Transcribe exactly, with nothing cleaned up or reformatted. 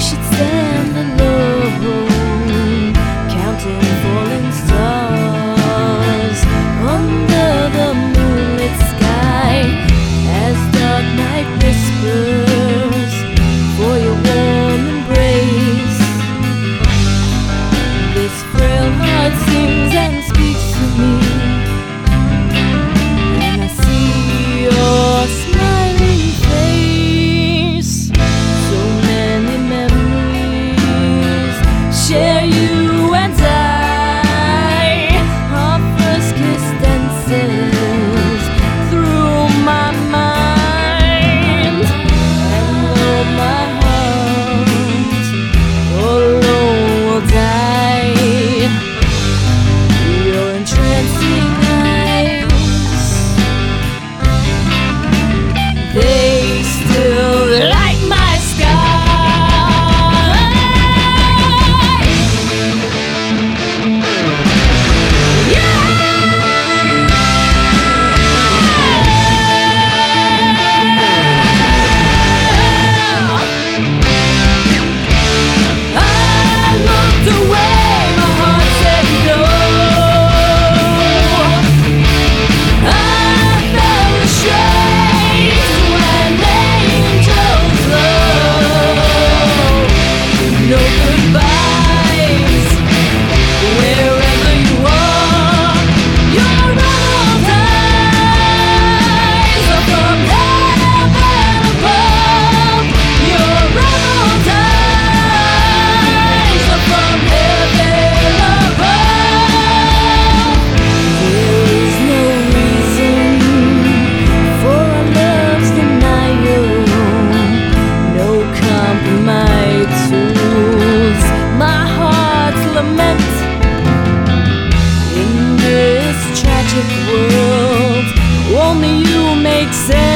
should stand alone, counting falling stars under the moonlit sky, as dark night whispers for your warm embrace. This frail heart sings and speaks to me, and I see your smiling face. So many memories share you and I. Our first kiss dances through my mind, and though my heart alone will die, your entrancing eyes, they still light my sky. I looked away, my heart said no. I fell ashamed when angels love. No goodbyes, wherever you are. Your old eyes are from heaven above. Your old eyes are from heaven above. There is no reason for our love's denial, no compromise tools my heart's lament. In this tragic world, only you make sense.